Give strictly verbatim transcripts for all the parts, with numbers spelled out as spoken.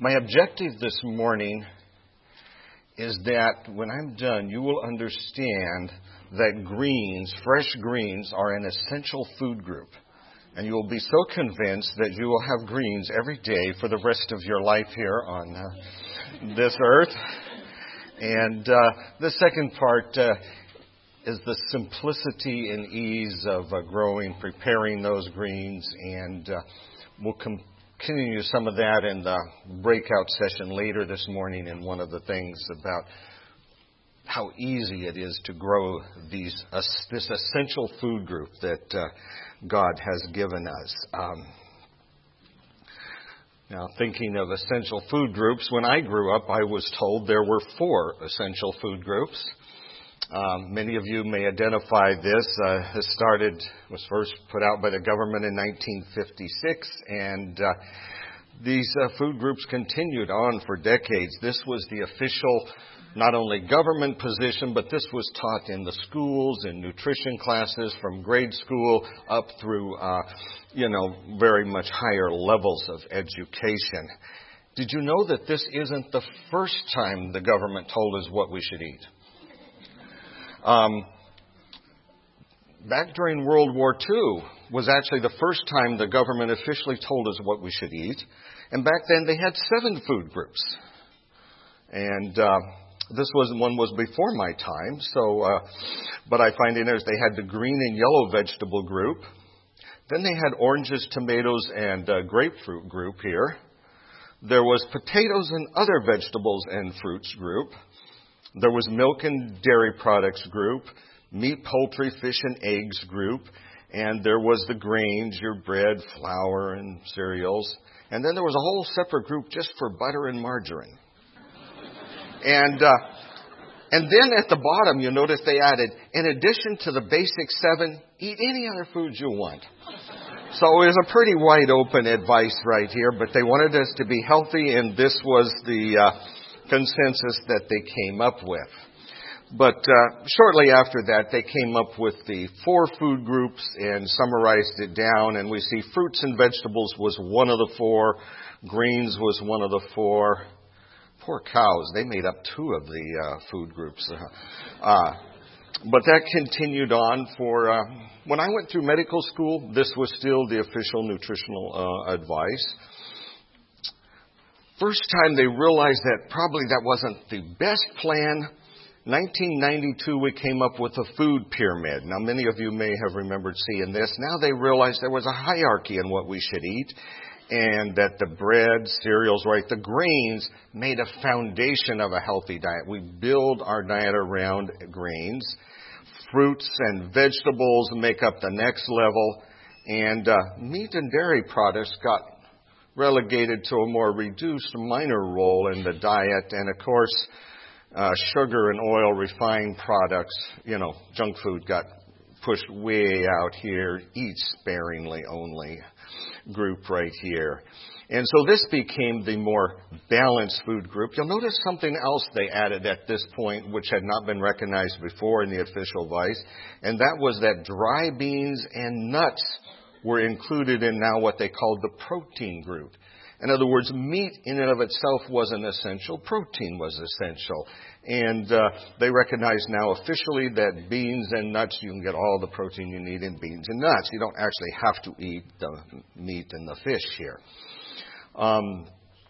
My objective this morning is that when I'm done, you will understand that greens, fresh greens, are an essential food group. And you will be so convinced that you will have greens every day for the rest of your life here on uh, this earth. And uh, the second part uh, is the simplicity and ease of uh, growing, preparing those greens. And uh, we'll continue some of that in the breakout session later this morning in one of the things about how easy it is to grow these uh, this essential food group that uh, God has given us. Um, now, thinking of essential food groups, when I grew up, I was told there were four essential food groups. Um, many of you may identify this. Uh, this started, was first put out by the government in nineteen fifty-six, and uh, these uh, food groups continued on for decades. This was the official, not only government position, but this was taught in the schools, in nutrition classes, from grade school up through, uh, you know, very much higher levels of education. Did you know that this isn't the first time the government told us what we should eat? Um, back during World War Two was actually the first time the government officially told us what we should eat. And back then they had seven food groups. And uh, this was one was before my time. So, uh, but I find in there they had the green and yellow vegetable group. Then they had oranges, tomatoes, and uh, grapefruit group here. There was potatoes and other vegetables and fruits group. There was milk and dairy products group, meat, poultry, fish, and eggs group, and there was the grains, your bread, flour, and cereals. And then there was a whole separate group just for butter and margarine. and uh, and then at the bottom, you'll notice they added, in addition to the basic seven, eat any other foods you want. So it was a pretty wide open advice right here, but they wanted us to be healthy, and this was the Uh, consensus that they came up with. But uh, shortly after that, they came up with the four food groups and summarized it down. And we see fruits and vegetables was one of the four. Greens was one of the four. Poor cows, they made up two of the uh, food groups. Uh, but that continued on for, uh, when I went through medical school, this was still the official nutritional uh, advice. First time they realized that probably that wasn't the best plan. nineteen ninety-two, we came up with a food pyramid. Now, many of you may have remembered seeing this. Now they realized there was a hierarchy in what we should eat, and that the bread, cereals, right, the grains made a foundation of a healthy diet. We build our diet around grains. Fruits and vegetables make up the next level, and uh, meat and dairy products got relegated to a more reduced, minor role in the diet. And of course, uh, sugar and oil, refined products, you know, junk food got pushed way out here. Eat sparingly only group right here. And so this became the more balanced food group. You'll notice something else they added at this point, which had not been recognized before in the official advice, and that was that dry beans and nuts were included in now what they called the protein group. In other words, meat in and of itself wasn't essential. Protein was essential. And uh, they recognize now officially that beans and nuts, you can get all the protein you need in beans and nuts. You don't actually have to eat the meat and the fish here. Um,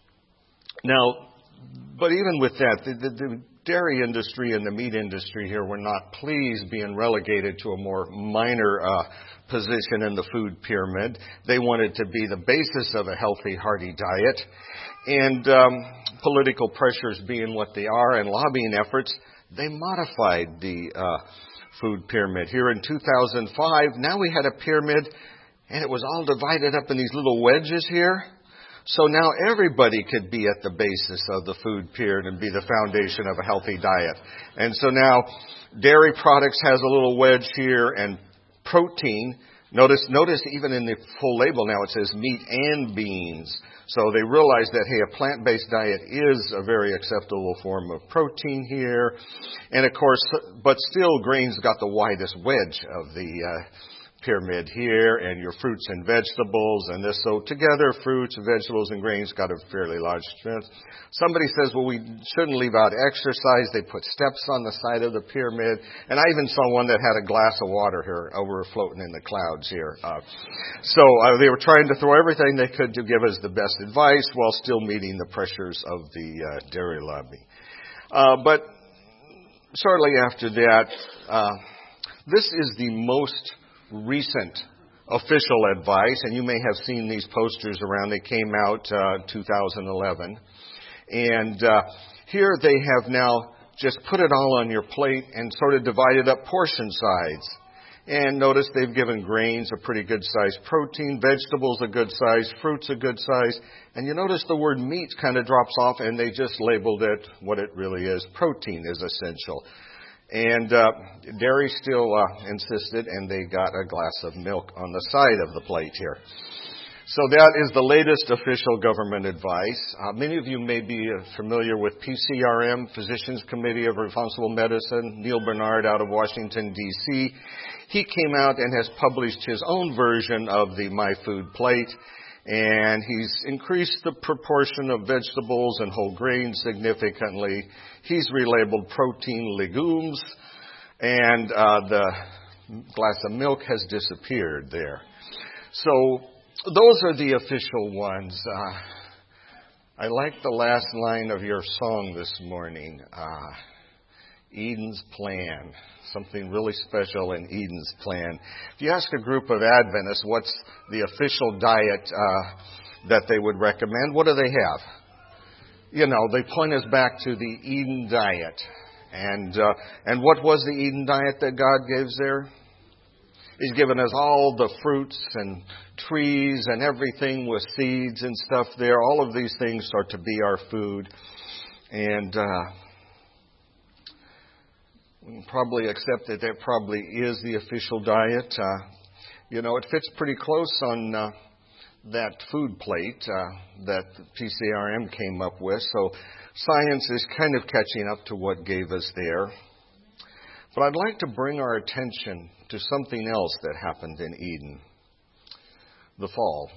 now, but even with that, the, the, the dairy industry and the meat industry here were not pleased being relegated to a more minor uh position in the food pyramid. They wanted to be the basis of a healthy, hearty diet. And um, political pressures being what they are and lobbying efforts, they modified the uh, food pyramid. Here in two thousand five, now we had a pyramid, and it was all divided up in these little wedges here. So now everybody could be at the basis of the food pyramid and be the foundation of a healthy diet. And so now dairy products has a little wedge here, and protein. Notice, notice even in the full label now it says meat and beans. So they realize that, hey, a plant-based diet is a very acceptable form of protein here. And of course, but still grains got the widest wedge of the uh, pyramid here, and your fruits and vegetables, and this. So together, fruits, vegetables, and grains got a fairly large strength. Somebody says, well, we shouldn't leave out exercise. They put steps on the side of the pyramid. And I even saw one that had a glass of water here over floating in the clouds here. Uh, so uh, they were trying to throw everything they could to give us the best advice while still meeting the pressures of the uh, dairy lobby. Uh, but shortly after that, uh, this is the most recent official advice, and you may have seen these posters around. They came out uh, two thousand eleven. And uh, here they have now just put it all on your plate and sort of divided up portion size. And notice they've given grains a pretty good size, protein, vegetables a good size, fruits a good size. And you notice the word meat kind of drops off, and they just labeled it what it really is. Protein is essential. And uh, dairy still uh, insisted, and they got a glass of milk on the side of the plate here. So that is the latest official government advice. Uh, many of you may be uh, familiar with P C R M, Physicians Committee of Responsible Medicine. Neil Bernard out of Washington, D C He came out and has published his own version of the My Food Plate. And he's increased the proportion of vegetables and whole grains significantly. He's relabeled protein legumes, and uh, the glass of milk has disappeared there. So those are the official ones. Uh, I like the last line of your song this morning, uh, Eden's Plan. Something really special in Eden's Plan. If you ask a group of Adventists what's the official diet uh, that they would recommend, what do they have? You know, they point us back to the Eden diet. And uh, and what was the Eden diet that God gives there? He's given us all the fruits and trees and everything with seeds and stuff there. All of these things are to be our food. And uh we can probably accept that that probably is the official diet. Uh, you know, it fits pretty close on uh, that food plate uh, that P C R M came up with. So science is kind of catching up to what gave us there. But I'd like to bring our attention to something else that happened in Eden, the fall.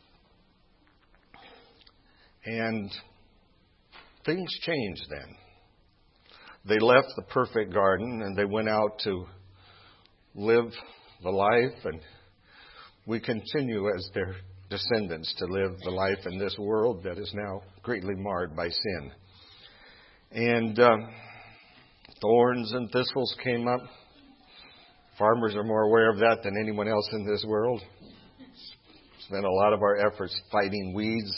And things changed then. They left the perfect garden and they went out to live the life, and we continue as their descendants to live the life in this world that is now greatly marred by sin. And um, thorns and thistles came up. Farmers are more aware of that than anyone else in this world. Spent a lot of our efforts fighting weeds.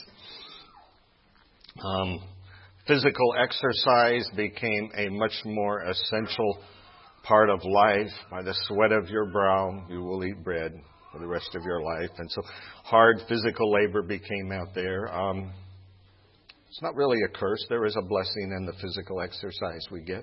Um, Physical exercise became a much more essential part of life. By the sweat of your brow, you will eat bread for the rest of your life. And so hard physical labor became out there. Um, it's not really a curse. There is a blessing in the physical exercise we get.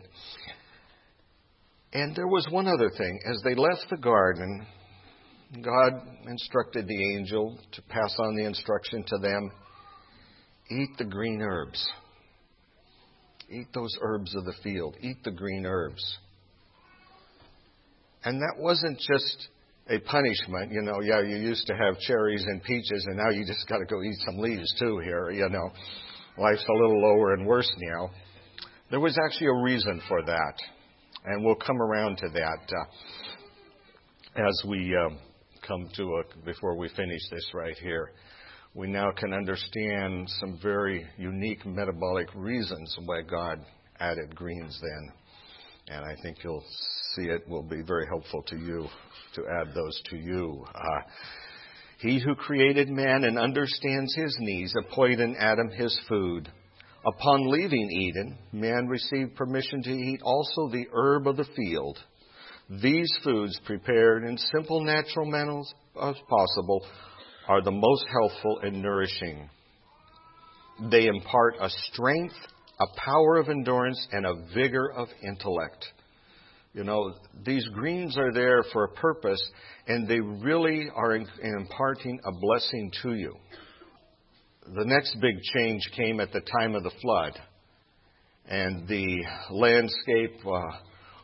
And there was one other thing. As they left the garden, God instructed the angel to pass on the instruction to them, eat the green herbs. Eat those herbs of the field. Eat the green herbs. And that wasn't just a punishment. You know, yeah, you used to have cherries and peaches, and now you just got to go eat some leaves too here. You know, life's a little lower and worse now. There was actually a reason for that. And we'll come around to that uh, as we uh, come to a, before we finish this right here. We now can understand some very unique metabolic reasons why God added greens then. And I think you'll see it will be very helpful to you to add those to you. Uh, he who created man and understands his needs appointed Adam his food. Upon leaving Eden, man received permission to eat also the herb of the field. These foods, prepared in simple natural manners as possible, are the most healthful and nourishing. They impart a strength, a power of endurance, and a vigor of intellect. You know, these greens are there for a purpose, and they really are imparting a blessing to you. The next big change came at the time of the flood, and the landscape uh,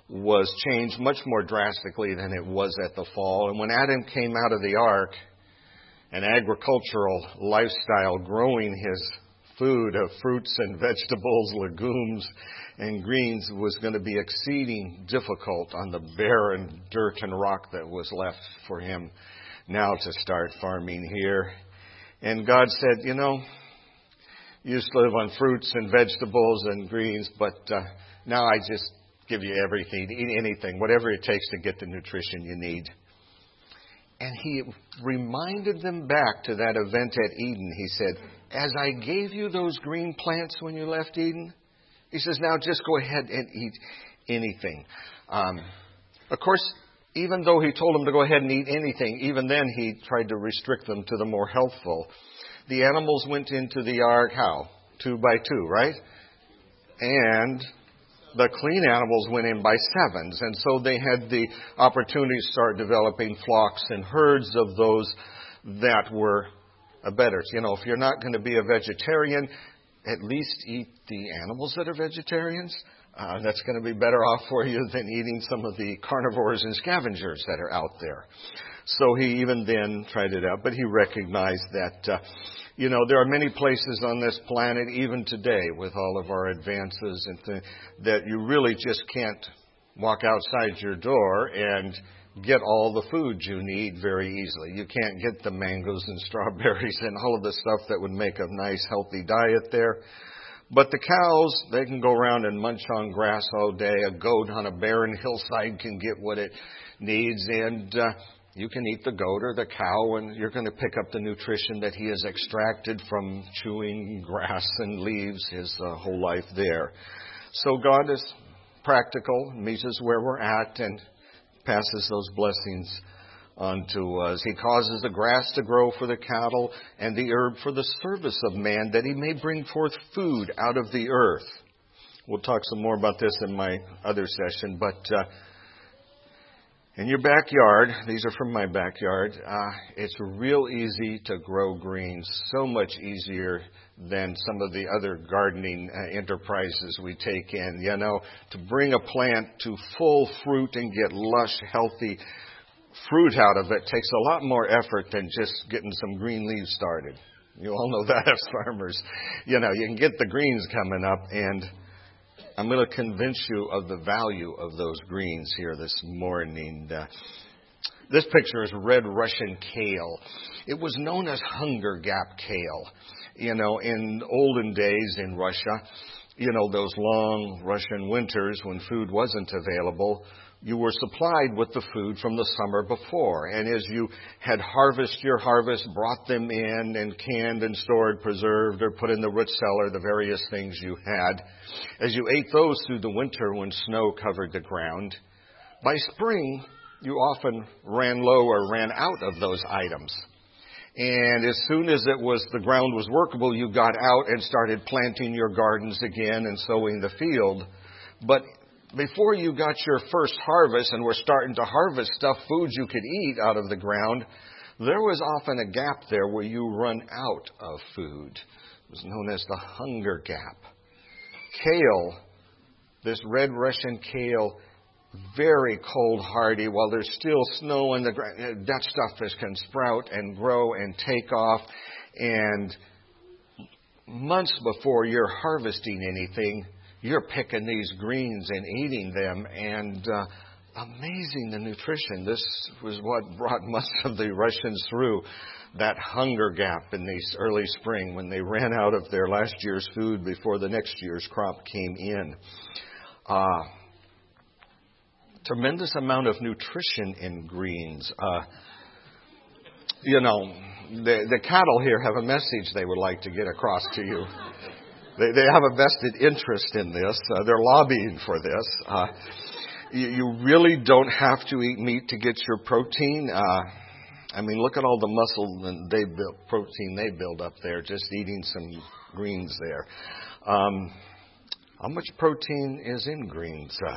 was changed much more drastically than it was at the fall. And when Adam came out of the ark, an agricultural lifestyle, growing his food of fruits and vegetables, legumes and greens, was going to be exceeding difficult on the barren dirt and rock that was left for him now to start farming here. And God said, you know, you used to live on fruits and vegetables and greens, but uh, now I just give you everything, eat anything, whatever it takes to get the nutrition you need. And he reminded them back to that event at Eden. He said, as I gave you those green plants when you left Eden, he says, now just go ahead and eat anything. Um, of course, even though he told them to go ahead and eat anything, even then he tried to restrict them to the more healthful. The animals went into the ark, how? Two by two, right? And the clean animals went in by sevens. And so they had the opportunity to start developing flocks and herds of those that were better. You know, if you're not going to be a vegetarian, at least eat the animals that are vegetarians. Uh, that's going to be better off for you than eating some of the carnivores and scavengers that are out there. So he even then tried it out, but he recognized that, uh, you know, there are many places on this planet, even today, with all of our advances, and th- that you really just can't walk outside your door and get all the food you need very easily. You can't get the mangoes and strawberries and all of the stuff that would make a nice, healthy diet there. But the cows, they can go around and munch on grass all day. A goat on a barren hillside can get what it needs, and uh, you can eat the goat or the cow, and you're going to pick up the nutrition that he has extracted from chewing grass and leaves his uh, whole life there. So God is practical, meets us where we're at, and passes those blessings on to us. He causes the grass to grow for the cattle and the herb for the service of man, that he may bring forth food out of the earth. We'll talk some more about this in my other session, but uh, in your backyard, these are from my backyard, uh, it's real easy to grow greens, so much easier than some of the other gardening uh, enterprises we take in. You know, to bring a plant to full fruit and get lush, healthy fruit out of it takes a lot more effort than just getting some green leaves started. You all know that as farmers. You know, you can get the greens coming up, and I'm going to convince you of the value of those greens here this morning. Uh, this picture is red Russian kale. It was known as hunger gap kale. You know, in olden days in Russia, you know, those long Russian winters when food wasn't available, you were supplied with the food from the summer before. And as you had harvested your harvest, brought them in and canned and stored, preserved, or put in the root cellar, the various things you had, as you ate those through the winter when snow covered the ground, by spring, you often ran low or ran out of those items. And as soon as it was, the ground was workable, you got out and started planting your gardens again and sowing the field. But before you got your first harvest and were starting to harvest stuff, foods you could eat out of the ground, there was often a gap there where you run out of food. It was known as the hunger gap. Kale, this red Russian kale, very cold hardy. While there's still snow on the ground, that stuff is, can sprout and grow and take off. And months before you're harvesting anything, you're picking these greens and eating them, and uh, amazing the nutrition. This was what brought most of the Russians through that hunger gap in the early spring when they ran out of their last year's food before the next year's crop came in. Uh, tremendous amount of nutrition in greens. Uh, you know, the, the cattle here have a message they would like to get across to you. They, they have a vested interest in this. Uh, they're lobbying for this. Uh, you, you really don't have to eat meat to get your protein. Uh, I mean, look at all the muscle and they build, protein they build up there just eating some greens there. Um, how much protein is in greens? Uh,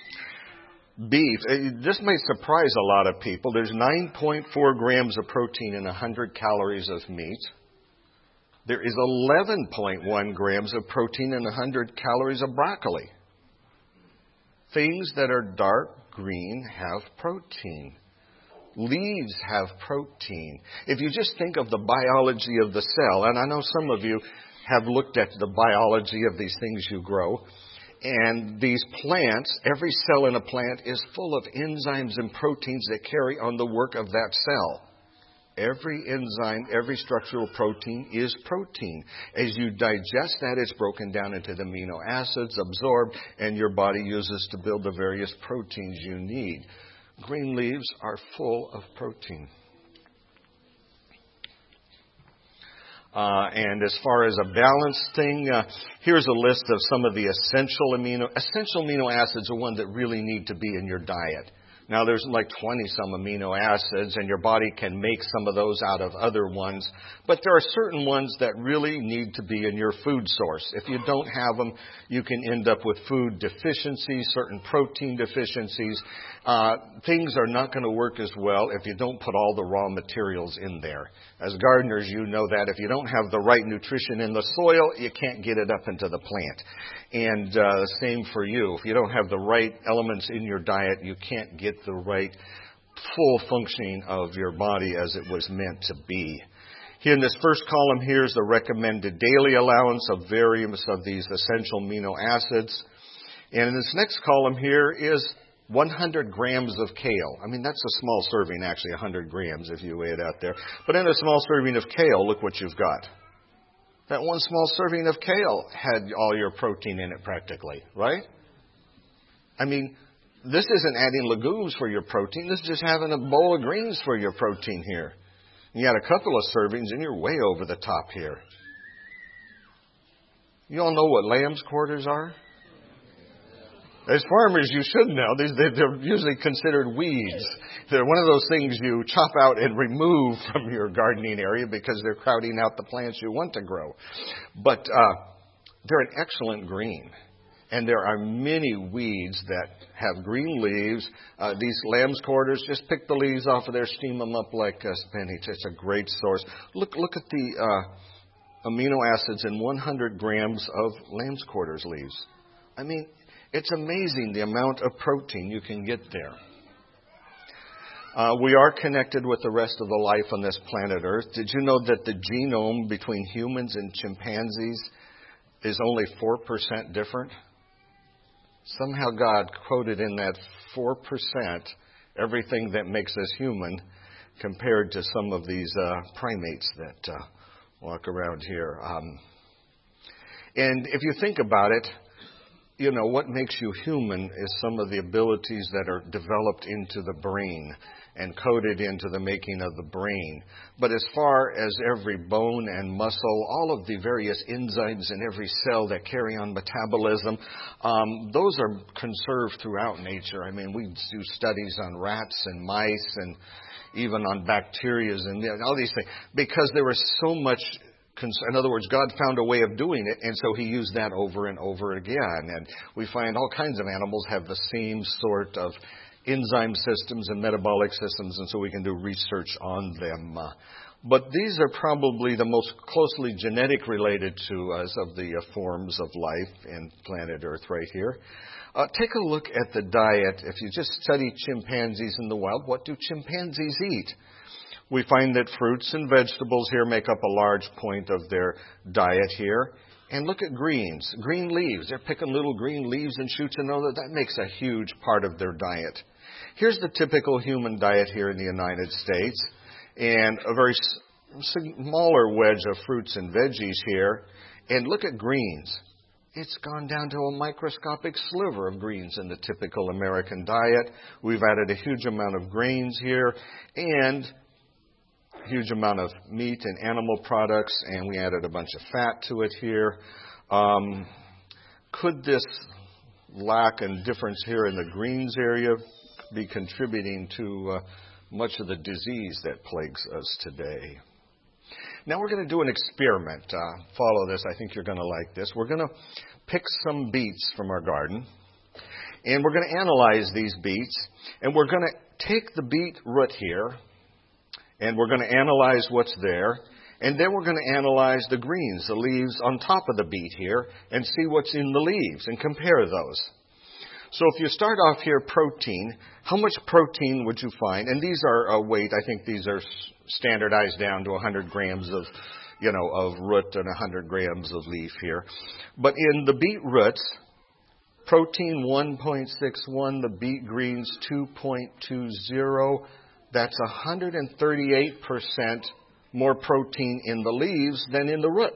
beef. This may surprise a lot of people. There's nine point four grams of protein in one hundred calories of meat. There is eleven point one grams of protein in one hundred calories of broccoli. Things that are dark green have protein. Leaves have protein. If you just think of the biology of the cell, and I know some of you have looked at the biology of these things you grow, and these plants, every cell in a plant is full of enzymes and proteins that carry on the work of that cell. Every enzyme, every structural protein is protein. As you digest that, it's broken down into the amino acids, absorbed, and your body uses to build the various proteins you need. Green leaves are full of protein. Uh, and as far as a balanced thing, uh, here's a list of some of the essential amino essential amino acids are ones that really need to be in your diet. Now, there's like twenty-some amino acids, and your body can make some of those out of other ones. But there are certain ones that really need to be in your food source. If you don't have them, you can end up with food deficiencies, certain protein deficiencies. Uh, things are not going to work as well if you don't put all the raw materials in there. As gardeners, you know that if you don't have the right nutrition in the soil, you can't get it up into the plant. And uh, same for you. If you don't have the right elements in your diet, you can't get the right full functioning of your body as it was meant to be. Here in this first column here is the recommended daily allowance of various of these essential amino acids. And in this next column here is one hundred grams of kale. I mean, that's a small serving, actually, one hundred grams if you weigh it out there. But in a small serving of kale, look what you've got. That one small serving of kale had all your protein in it practically, right? I mean, this isn't adding legumes for your protein. This is just having a bowl of greens for your protein here. You had a couple of servings and you're way over the top here. You all know what lamb's quarters are? As farmers, you should know. They're usually considered weeds. They're one of those things you chop out and remove from your gardening area because they're crowding out the plants you want to grow. But uh, they're an excellent green. And there are many weeds that have green leaves. Uh, these lamb's quarters, just pick the leaves off of there, steam them up like a spinach. It's a great source. Look, look at the uh, amino acids in one hundred grams of lamb's quarters leaves. I mean, it's amazing the amount of protein you can get there. Uh, we are connected with the rest of the life on this planet Earth. Did you know that the genome between humans and chimpanzees is only four percent different? Somehow God quoted in that four percent everything that makes us human compared to some of these uh, primates that uh, walk around here. Um, and if you think about it, you know, what makes you human is some of the abilities that are developed into the brain and coded into the making of the brain. But as far as every bone and muscle, all of the various enzymes in every cell that carry on metabolism, um, those are conserved throughout nature. I mean, we do studies on rats and mice and even on bacteria and all these things because there was so much. In other words, God found a way of doing it, and so He used that over and over again. And we find all kinds of animals have the same sort of enzyme systems and metabolic systems, and so we can do research on them. Uh, but these are probably the most closely genetic related to us of the uh, forms of life in planet Earth right here. Uh, take a look at the diet. If you just study chimpanzees in the wild, what do chimpanzees eat? We find that fruits and vegetables here make up a large point of their diet here. And look at greens, green leaves. They're picking little green leaves and shoots and all that. That makes a huge part of their diet. Here's the typical human diet here in the United States. And a very smaller wedge of fruits and veggies here. And look at greens. It's gone down to a microscopic sliver of greens in the typical American diet. We've added a huge amount of grains here. And huge amount of meat and animal products, and we added a bunch of fat to it here. Um, could this lack and difference here in the greens area be contributing to uh, much of the disease that plagues us today? Now we're going to do an experiment. Uh, follow this. I think you're going to like this. We're going to pick some beets from our garden, and we're going to analyze these beets, and we're going to take the beet root here, and we're going to analyze what's there. And then we're going to analyze the greens, the leaves on top of the beet here, and see what's in the leaves and compare those. So if you start off here, protein, how much protein would you find? And these are a weight. I think these are standardized down to one hundred grams of, you know, of root and one hundred grams of leaf here. But in the beet roots, protein one point six one, the beet greens two point two zero. That's one hundred thirty-eight percent more protein in the leaves than in the root.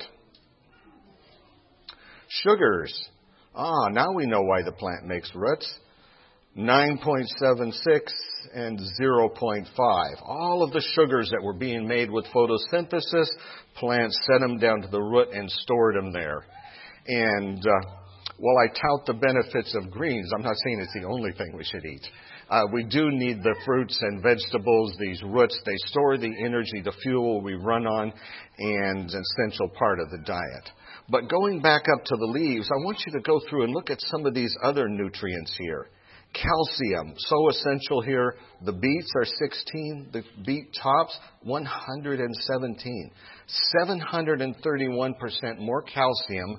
Sugars. Ah, now we know why the plant makes roots. nine point seven six and zero point five. All of the sugars that were being made with photosynthesis, plants set them down to the root and stored them there. And uh, while I tout the benefits of greens, I'm not saying it's the only thing we should eat. Uh, we do need the fruits and vegetables, these roots. They store the energy, the fuel we run on, and an essential part of the diet. But going back up to the leaves, I want you to go through and look at some of these other nutrients here. Calcium, so essential here. The beets are sixteen, the beet tops, one hundred seventeen. seven hundred thirty-one percent more calcium,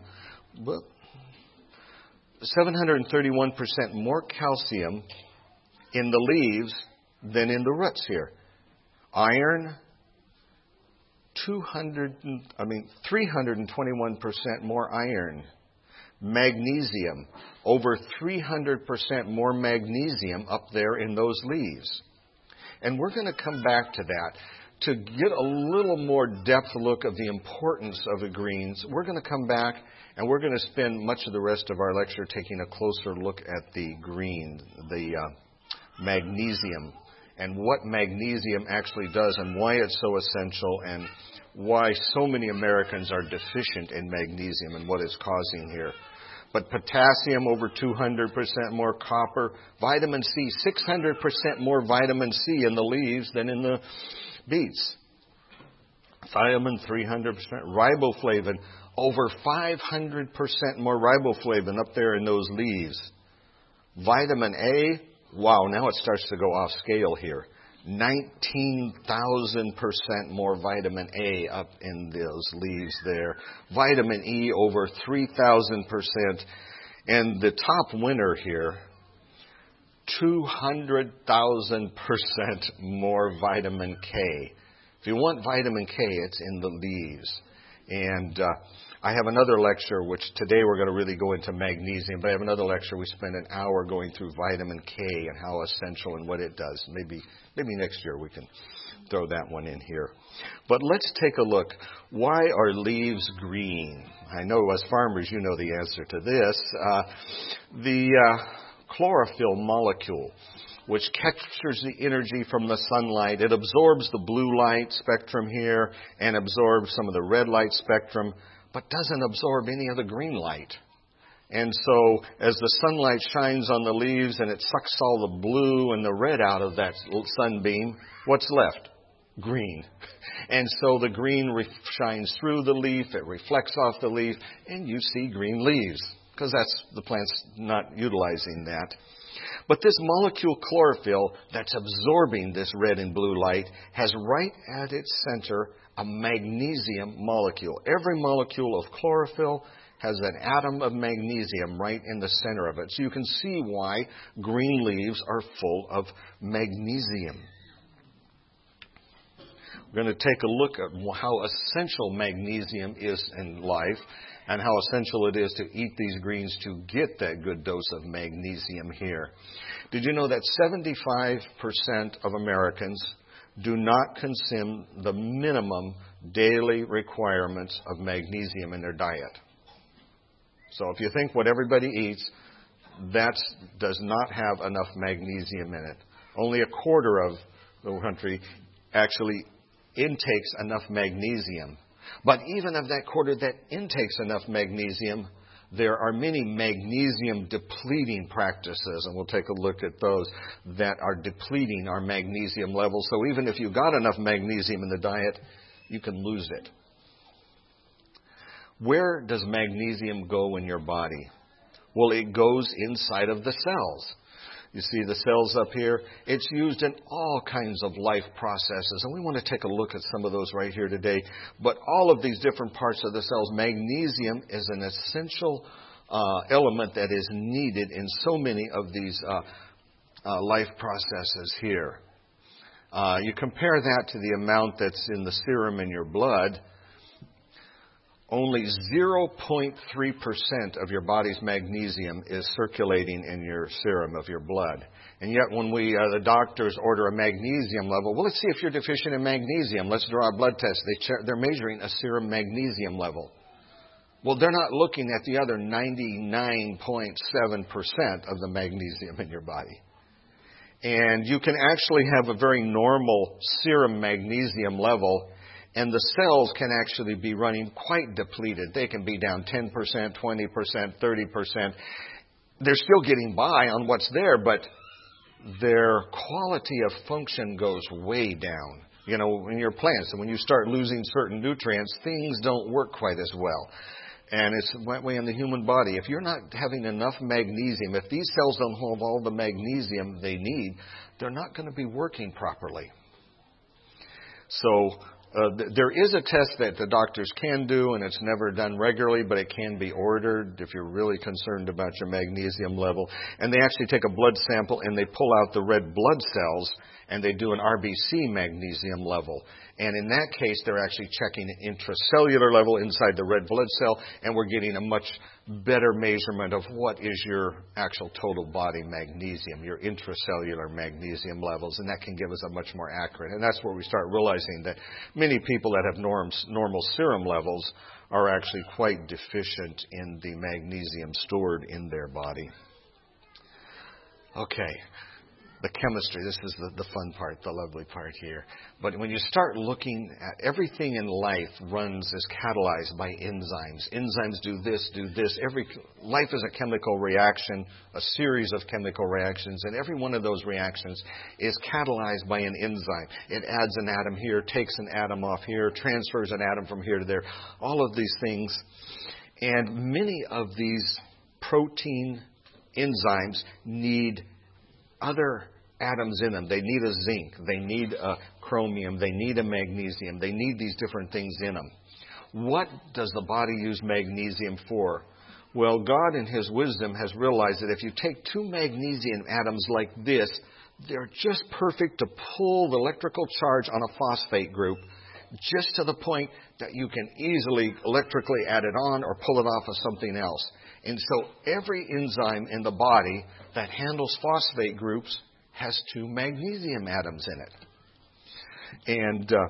seven hundred thirty-one percent more calcium in the leaves than in the roots here. Iron, two hundred, I mean, three hundred twenty-one percent more iron. Magnesium, over three hundred percent more magnesium up there in those leaves. And we're going to come back to that. To get a little more depth look of the importance of the greens, we're going to come back and we're going to spend much of the rest of our lecture taking a closer look at the green, the uh, magnesium, and what magnesium actually does and why it's so essential and why so many Americans are deficient in magnesium and what it's causing here. But potassium, over two hundred percent more copper. Vitamin C, six hundred percent more vitamin C in the leaves than in the beets. Thiamine, three hundred percent. Riboflavin, over five hundred percent more riboflavin up there in those leaves. Vitamin A, wow, now it starts to go off scale here. nineteen thousand percent more vitamin A up in those leaves there. Vitamin E over three thousand percent. And the top winner here, two hundred thousand percent more vitamin K. If you want vitamin K, it's in the leaves. And uh, I have another lecture, which today we're going to really go into magnesium, but I have another lecture we spend an hour going through vitamin K and how essential and what it does. Maybe maybe next year we can throw that one in here. But let's take a look. Why are leaves green? I know as farmers you know the answer to this. Uh, the uh, chlorophyll molecule, which captures the energy from the sunlight. It absorbs the blue light spectrum here and absorbs some of the red light spectrum, but doesn't absorb any of the green light. And so as the sunlight shines on the leaves and it sucks all the blue and the red out of that sunbeam, what's left? Green. And so the green re- shines through the leaf, it reflects off the leaf, and you see green leaves, because that's the plant's not utilizing that. But this molecule chlorophyll that's absorbing this red and blue light has right at its center a magnesium molecule. Every molecule of chlorophyll has an atom of magnesium right in the center of it. So you can see why green leaves are full of magnesium. We're going to take a look at how essential magnesium is in life and how essential it is to eat these greens to get that good dose of magnesium here. Did you know that seventy-five percent of Americans do not consume the minimum daily requirements of magnesium in their diet? So if you think what everybody eats, that does not have enough magnesium in it. Only a quarter of the country actually intakes enough magnesium. But even of that quarter that intakes enough magnesium, there are many magnesium depleting practices, and we'll take a look at those that are depleting our magnesium levels. So even if you got enough magnesium in the diet, you can lose it. Where does magnesium go in your body? Well, it goes inside of the cells. You see the cells up here? It's used in all kinds of life processes, and we want to take a look at some of those right here today. But all of these different parts of the cells, magnesium is an essential uh, element that is needed in so many of these uh, uh, life processes here. Uh, you compare that to the amount that's in the serum in your blood. Only zero point three percent of your body's magnesium is circulating in your serum of your blood. And yet when we, uh, the doctors order a magnesium level, well, let's see if you're deficient in magnesium. Let's draw a blood test. They ch- they're measuring a serum magnesium level. Well, they're not looking at the other ninety-nine point seven percent of the magnesium in your body. And you can actually have a very normal serum magnesium level, and the cells can actually be running quite depleted. They can be down ten percent, twenty percent, thirty percent. They're still getting by on what's there, but their quality of function goes way down. You know, in your plants, and when you start losing certain nutrients, things don't work quite as well. And it's that way in the human body. If you're not having enough magnesium, if these cells don't hold all the magnesium they need, they're not going to be working properly. So uh, th- there is a test that the doctors can do, and it's never done regularly, but it can be ordered if you're really concerned about your magnesium level. And they actually take a blood sample and they pull out the red blood cells, and they do an R B C magnesium level. And in that case, they're actually checking an intracellular level inside the red blood cell, and we're getting a much better measurement of what is your actual total body magnesium, your intracellular magnesium levels, and that can give us a much more accurate. And that's where we start realizing that many people that have norms, normal serum levels are actually quite deficient in the magnesium stored in their body. Okay. The chemistry, this is the, the fun part, the lovely part here. But when you start looking at everything in life runs is catalyzed by enzymes. Enzymes do this, do this. Every life is a chemical reaction, a series of chemical reactions, and every one of those reactions is catalyzed by an enzyme. It adds an atom here, takes an atom off here, transfers an atom from here to there. All of these things. And many of these protein enzymes need other atoms in them. They need a zinc. They need a chromium. They need a magnesium. They need these different things in them. What does the body use magnesium for? Well, God in His wisdom has realized that if you take two magnesium atoms like this, they're just perfect to pull the electrical charge on a phosphate group just to the point that you can easily electrically add it on or pull it off of something else. And so every enzyme in the body that handles phosphate groups has two magnesium atoms in it. And uh,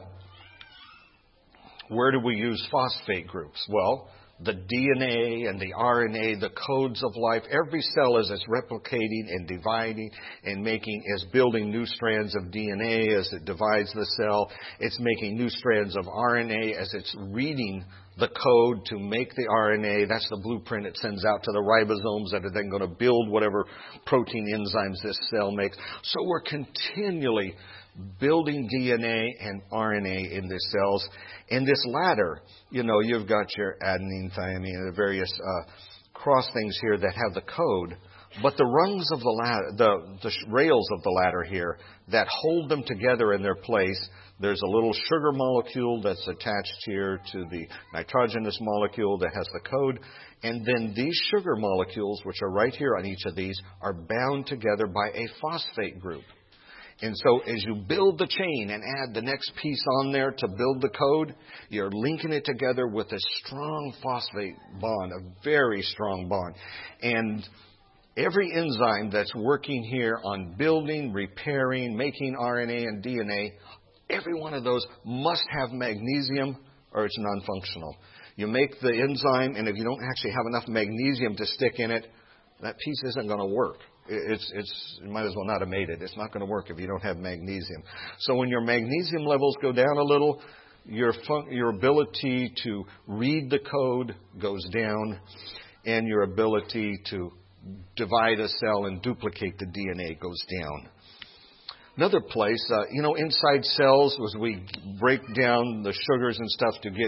where do we use phosphate groups? Well, the D N A and the R N A, the codes of life, every cell as it's replicating and dividing and making, is building new strands of D N A as it divides the cell. It's making new strands of R N A as it's reading the code to make the R N A. That's the blueprint it sends out to the ribosomes that are then going to build whatever protein enzymes this cell makes. So we're continually building D N A and R N A in the cells. And this ladder, you know, you've got your adenine, thymine, and the various uh, cross things here that have the code. But the rungs of the ladder, the, the rails of the ladder here that hold them together in their place, there's a little sugar molecule that's attached here to the nitrogenous molecule that has the code. And then these sugar molecules, which are right here on each of these, are bound together by a phosphate group. And so as you build the chain and add the next piece on there to build the code, you're linking it together with a strong phosphate bond, a very strong bond. And every enzyme that's working here on building, repairing, making R N A and D N A, every one of those must have magnesium or it's non-functional. You make the enzyme, and if you don't actually have enough magnesium to stick in it, that piece isn't going to work. It's, it's, you might as well not have made it. It's not going to work if you don't have magnesium. So when your magnesium levels go down a little, your fun, your ability to read the code goes down, and your ability to divide a cell and duplicate the D N A goes down. Another place, uh, you know, inside cells, as we break down the sugars and stuff to get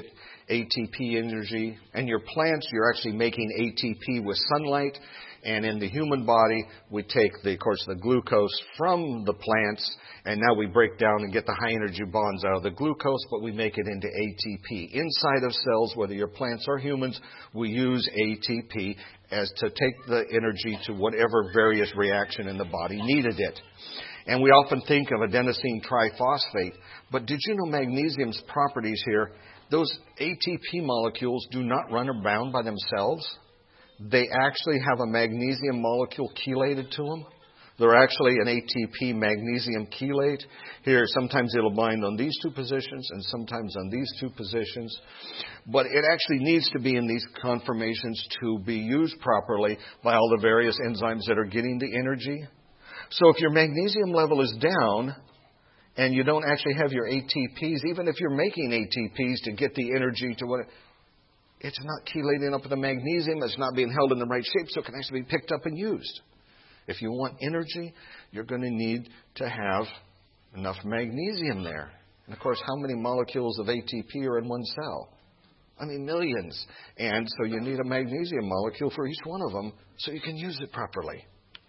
A T P energy. And your plants, you're actually making A T P with sunlight. And in the human body, we take, the, of course, the glucose from the plants, and now we break down and get the high energy bonds out of the glucose, but we make it into A T P. Inside of cells, whether you're plants or humans, we use A T P as to take the energy to whatever various reaction in the body needed it. And we often think of adenosine triphosphate, but did you know magnesium's properties here? Those A T P molecules do not run around by themselves. They actually have a magnesium molecule chelated to them. They're actually an A T P magnesium chelate. Here, sometimes it'll bind on these two positions and sometimes on these two positions. But it actually needs to be in these conformations to be used properly by all the various enzymes that are getting the energy. So if your magnesium level is down and you don't actually have your A T Ps, even if you're making A T Ps to get the energy to what... It's not chelating up with the magnesium. It's not being held in the right shape, so it can actually be picked up and used. If you want energy, you're going to need to have enough magnesium there. And, of course, how many molecules of A T P are in one cell? I mean, millions. And so you need a magnesium molecule for each one of them so you can use it properly.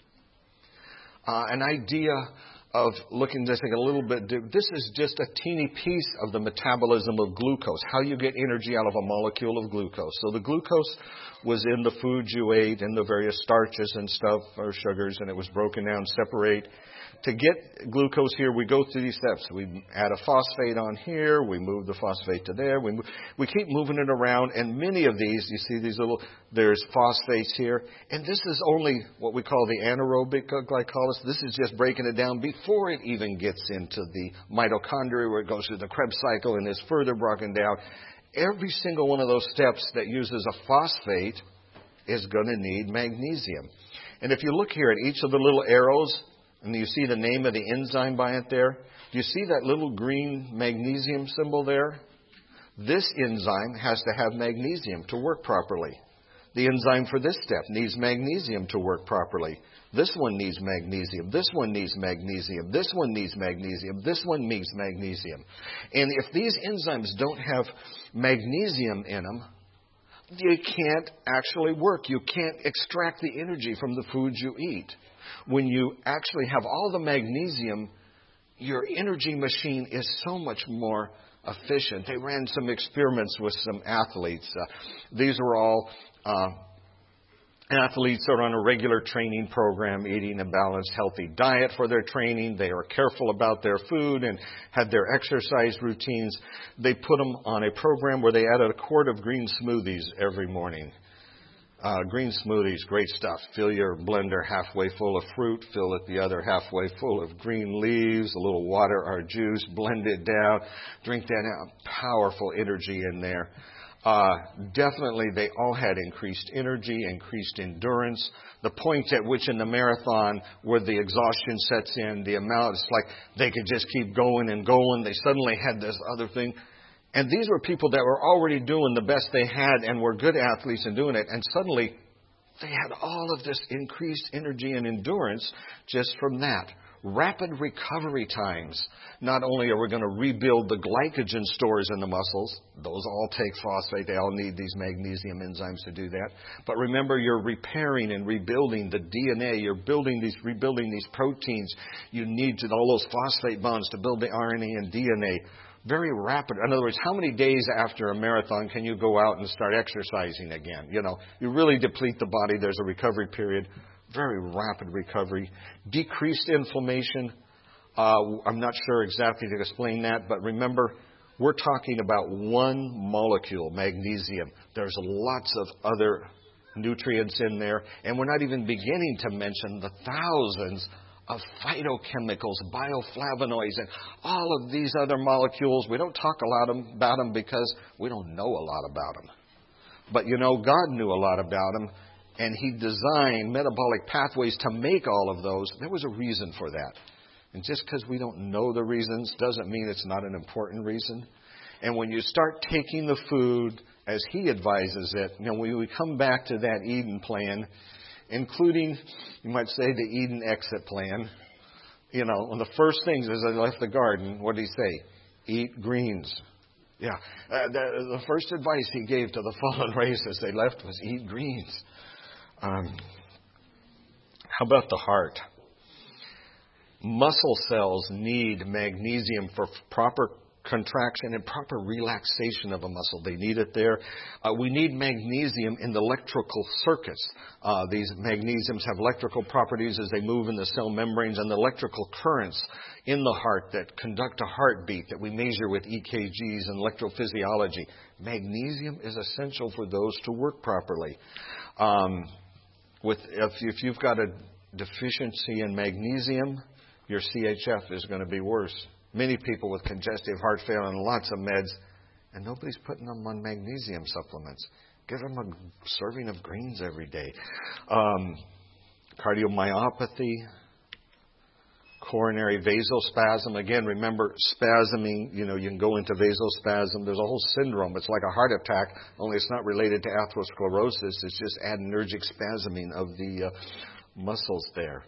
Uh, an idea of looking at this thing a little bit, this is just a teeny piece of the metabolism of glucose, how you get energy out of a molecule of glucose. So the glucose was in the food you ate and the various starches and stuff, or sugars, and it was broken down, separate. To get glucose here, we go through these steps. We add a phosphate on here. We move the phosphate to there. We move, we keep moving it around. And many of these, you see these little, there's phosphates here. And this is only what we call the anaerobic glycolysis. This is just breaking it down before it even gets into the mitochondria where it goes through the Krebs cycle and is further broken down. Every single one of those steps that uses a phosphate is going to need magnesium. And if you look here at each of the little arrows, and you see the name of the enzyme by it there. Do you see that little green magnesium symbol there? This enzyme has to have magnesium to work properly. The enzyme for this step needs magnesium to work properly. This one needs magnesium. This one needs magnesium. This one needs magnesium. This one needs magnesium. And if these enzymes don't have magnesium in them, you can't actually work. You can't extract the energy from the foods you eat. When you actually have all the magnesium, your energy machine is so much more efficient. They ran some experiments with some athletes. Uh, these were all uh, athletes that are on a regular training program, eating a balanced, healthy diet for their training. They were careful about their food and had their exercise routines. They put them on a program where they added a quart of green smoothies every morning. Uh, green smoothies, great stuff. Fill your blender halfway full of fruit. Fill it the other halfway full of green leaves, a little water or juice. Blend it down. Drink that out. Powerful energy in there. Uh, definitely, they all had increased energy, increased endurance. The point at which in the marathon where the exhaustion sets in, the amount, it's like they could just keep going and going. They suddenly had this other thing. And these were people that were already doing the best they had and were good athletes in doing it. And suddenly, they had all of this increased energy and endurance just from that. Rapid recovery times. Not only are we going to rebuild the glycogen stores in the muscles, those all take phosphate, they all need these magnesium enzymes to do that. But remember, you're repairing and rebuilding the D N A, you're building these, rebuilding these proteins. You need to, all those phosphate bonds to build the R N A and D N A. Very rapid. In other words, how many days after a marathon can you go out and start exercising again? You know, you really deplete the body. There's a recovery period. Very rapid recovery. Decreased inflammation. Uh, I'm not sure exactly to explain that, but remember, we're talking about one molecule, magnesium. There's lots of other nutrients in there, and we're not even beginning to mention the thousands of phytochemicals, bioflavonoids, and all of these other molecules. We don't talk a lot about them because we don't know a lot about them. But you know, God knew a lot about them, and He designed metabolic pathways to make all of those. There was a reason for that. And just because we don't know the reasons doesn't mean it's not an important reason. And when you start taking the food as He advises it, you know, when we come back to that Eden plan, including, you might say, the Eden exit plan. You know, one of the first things as I left the garden, what did He say? Eat greens. Yeah. Uh, the, the first advice he gave to the fallen race as they left was eat greens. Um, how about the heart? Muscle cells need magnesium for proper contraction and proper relaxation of a muscle. They need it there. Uh, we need magnesium in the electrical circuits. Uh, these magnesiums have electrical properties as they move in the cell membranes, and the electrical currents in the heart that conduct a heartbeat that we measure with E K Gs and electrophysiology. Magnesium is essential for those to work properly. Um, with if, if you've got a deficiency in magnesium, your C H F is going to be worse. Many people with congestive heart failure and lots of meds, and nobody's putting them on magnesium supplements. Give them a serving of greens every day. Um, cardiomyopathy, coronary vasospasm. Again, remember, spasming, you know, you can go into vasospasm. There's a whole syndrome. It's like a heart attack, only it's not related to atherosclerosis. It's just adrenergic spasming of the uh, muscles there.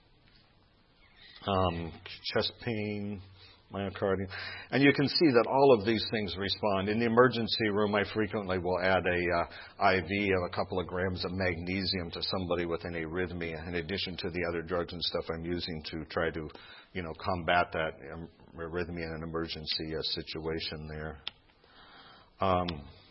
Um, chest pain, myocardium. And you can see that all of these things respond. In the emergency room, I frequently will add a uh, I V of a couple of grams of magnesium to somebody with an arrhythmia, in addition to the other drugs and stuff I'm using to try to, you know, combat that um, arrhythmia in an emergency uh, situation there. Um,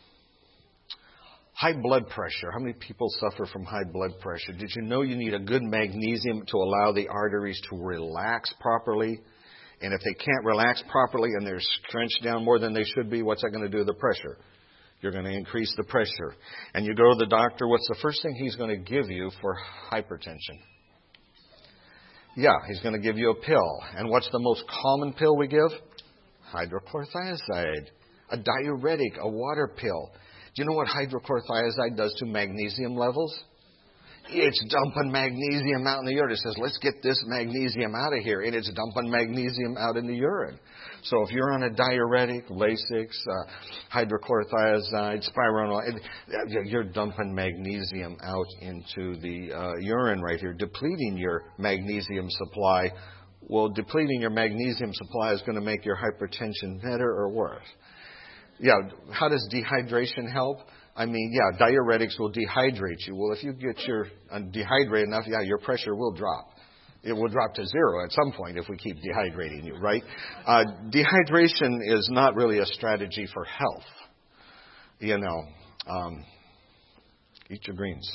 High blood pressure. How many people suffer from high blood pressure? Did you know you need a good magnesium to allow the arteries to relax properly? And if they can't relax properly and they're scrunched down more than they should be, what's that going to do to the pressure? You're going to increase the pressure. And you go to the doctor, what's the first thing he's going to give you for hypertension? Yeah, he's going to give you a pill. And what's the most common pill we give? Hydrochlorothiazide. A diuretic, a water pill. Do you know what hydrochlorothiazide does to magnesium levels? It's dumping magnesium out in the urine. It says, let's get this magnesium out of here. And it's dumping magnesium out in the urine. So if you're on a diuretic, Lasix, uh, hydrochlorothiazide, spironolactone, you're dumping magnesium out into the uh, urine right here, depleting your magnesium supply. Well, depleting your magnesium supply is going to make your hypertension better or worse. Yeah, how does dehydration help? I mean, yeah, diuretics will dehydrate you. Well, if you get your uh, dehydrated enough, yeah, your pressure will drop. It will drop to zero at some point if we keep dehydrating you, right? Uh, dehydration is not really a strategy for health. You know, um, eat your greens.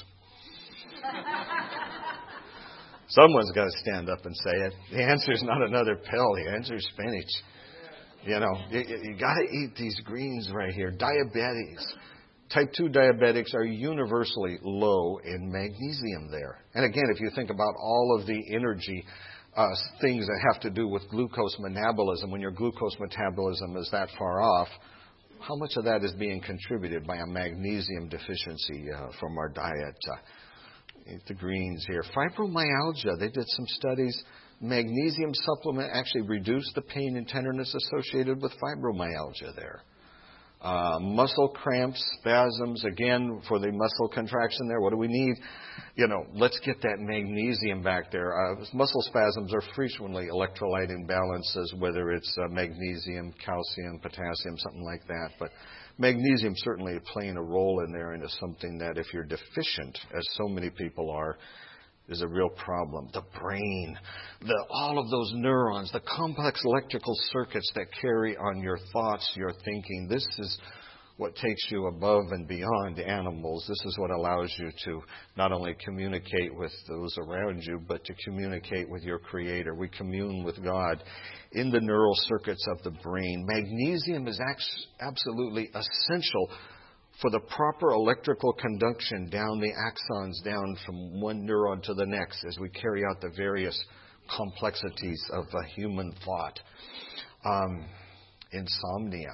Someone's got to stand up and say it. The answer is not another pill. The answer is spinach. You know, you, you got to eat these greens right here. Diabetics. Type two diabetics are universally low in magnesium there. And again, if you think about all of the energy uh, things that have to do with glucose metabolism, when your glucose metabolism is that far off, how much of that is being contributed by a magnesium deficiency uh, from our diet? Uh, eat the greens here. Fibromyalgia, they did some studies. Magnesium supplement actually reduced the pain and tenderness associated with fibromyalgia there. Uh, muscle cramps, spasms, again, for the muscle contraction there, what do we need? You know, let's get that magnesium back there. Uh, muscle spasms are frequently electrolyte imbalances, whether it's uh, magnesium, calcium, potassium, something like that. But magnesium certainly playing a role in there, and is something that if you're deficient, as so many people are, is a real problem. The brain, the, all of those neurons, the complex electrical circuits that carry on your thoughts, your thinking. This is what takes you above and beyond animals. This is what allows you to not only communicate with those around you, but to communicate with your Creator. We commune with God in the neural circuits of the brain. Magnesium is absolutely essential for the proper electrical conduction down the axons, down from one neuron to the next, as we carry out the various complexities of a human thought. Um, insomnia.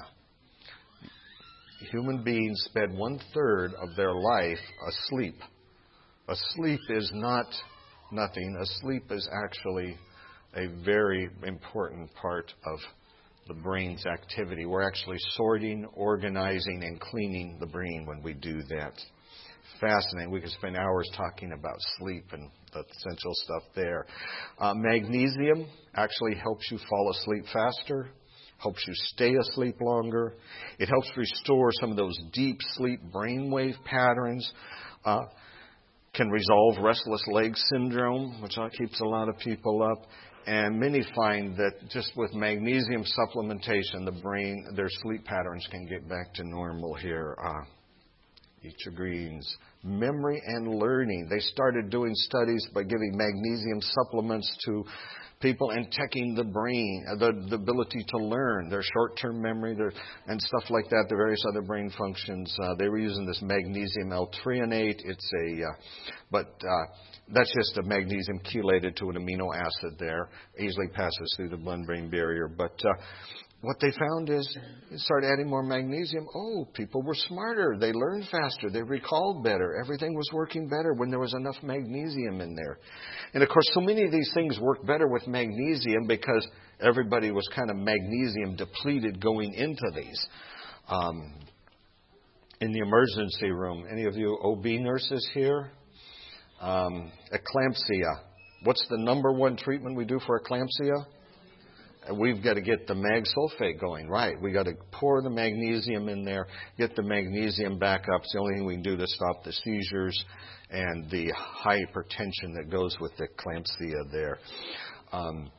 Human beings spend one-third of their life asleep. Asleep is not nothing. Asleep is actually a very important part of the brain's activity. We're actually sorting, organizing, and cleaning the brain when we do that. Fascinating. We could spend hours talking about sleep and the essential stuff there. Uh, magnesium actually helps you fall asleep faster. helps you stay asleep longer. It helps restore some of those deep sleep brainwave patterns. Uh, can resolve restless leg syndrome, which keeps a lot of people up. And many find that just with magnesium supplementation, the brain, their sleep patterns can get back to normal here. Uh, eat your greens. Memory and learning. They started doing studies by giving magnesium supplements to people and checking the brain, the, the ability to learn, their short-term memory, their, and stuff like that, the various other brain functions. Uh, they were using this magnesium L-threonate. It's a, uh, but uh, that's just a magnesium chelated to an amino acid there. Easily passes through the blood-brain barrier. But uh, what they found is, you start adding more magnesium. Oh, people were smarter. They learned faster. They recalled better. Everything was working better when there was enough magnesium in there. And of course, so many of these things work better with magnesium because everybody was kind of magnesium depleted going into these. Um, in the emergency room, any of you O B nurses here? Um, eclampsia. What's the number one treatment we do for eclampsia? We've got to get the mag sulfate going, right? We've got to pour the magnesium in there, get the magnesium back up. It's the only thing we can do to stop the seizures and the hypertension that goes with the eclampsia there. Um,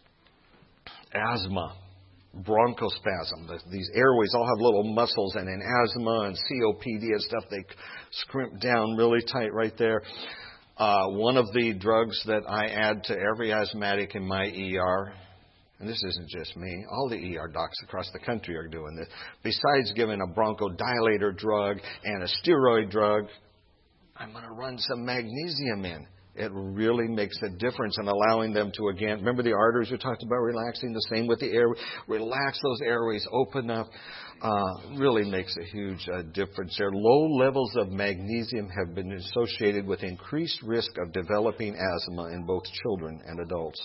asthma, bronchospasm. These airways all have little muscles, and in asthma and C O P D and stuff, they scrimp down really tight right there. Uh, one of the drugs that I add to every asthmatic in my E R, and this isn't just me, all the E R docs across the country are doing this. Besides giving a bronchodilator drug and a steroid drug, I'm going to run some magnesium in. It really makes a difference in allowing them to, again, remember the arteries we talked about relaxing, the same with the air. Relax those airways, open up. Uh, really makes a huge uh, difference there. Low levels of magnesium have been associated with increased risk of developing asthma in both children and adults.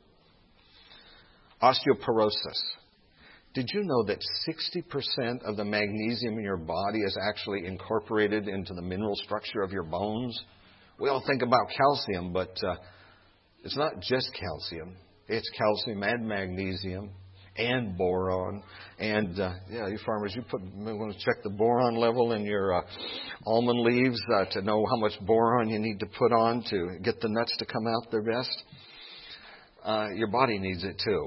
Osteoporosis. Did you know that sixty percent of the magnesium in your body is actually incorporated into the mineral structure of your bones? We all think about calcium, but uh, it's not just calcium. It's calcium and magnesium and boron. And, uh, yeah, you farmers, you put, you want to check the boron level in your uh, almond leaves uh, to know how much boron you need to put on to get the nuts to come out their best. Uh, your body needs it too.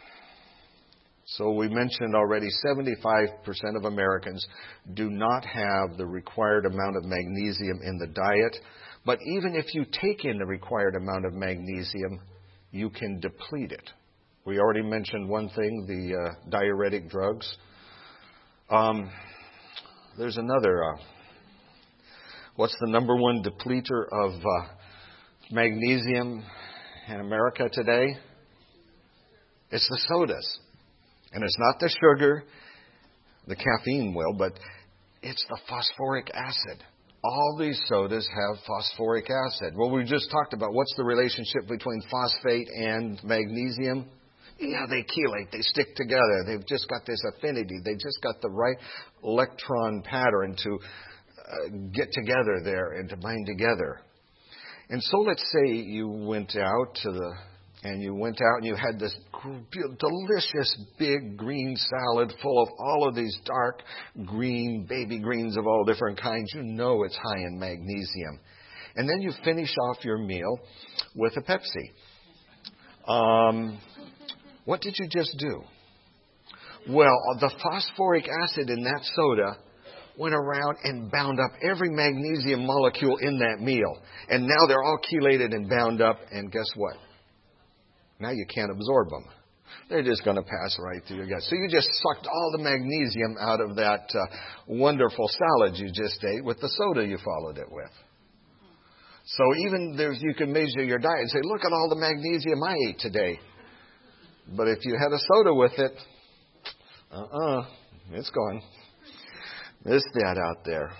So we mentioned already seventy-five percent of Americans do not have the required amount of magnesium in the diet. But even if you take in the required amount of magnesium, you can deplete it. We already mentioned one thing, the uh, diuretic drugs. Um, there's another. Uh, what's the number one depleter of uh, magnesium in America today? It's the sodas. And it's not the sugar, the caffeine will, but it's the phosphoric acid. All these sodas have phosphoric acid. Well, we just talked about what's the relationship between phosphate and magnesium. Yeah, they chelate. They stick together. They've just got this affinity. They just got the right electron pattern to uh, get together there and to bind together. And so let's say you went out to the And you went out and you had this delicious big green salad full of all of these dark green, baby greens of all different kinds. You know it's high in magnesium. And then you finish off your meal with a Pepsi. Um, what did you just do? Well, the phosphoric acid in that soda went around and bound up every magnesium molecule in that meal. And now they're all chelated and bound up. And guess what? Now you can't absorb them. They're just going to pass right through your gut. So you just sucked all the magnesium out of that uh, wonderful salad you just ate with the soda you followed it with. So even there's, you can measure your diet and say, look at all the magnesium I ate today. But if you had a soda with it, uh-uh, it's gone. There's that out there.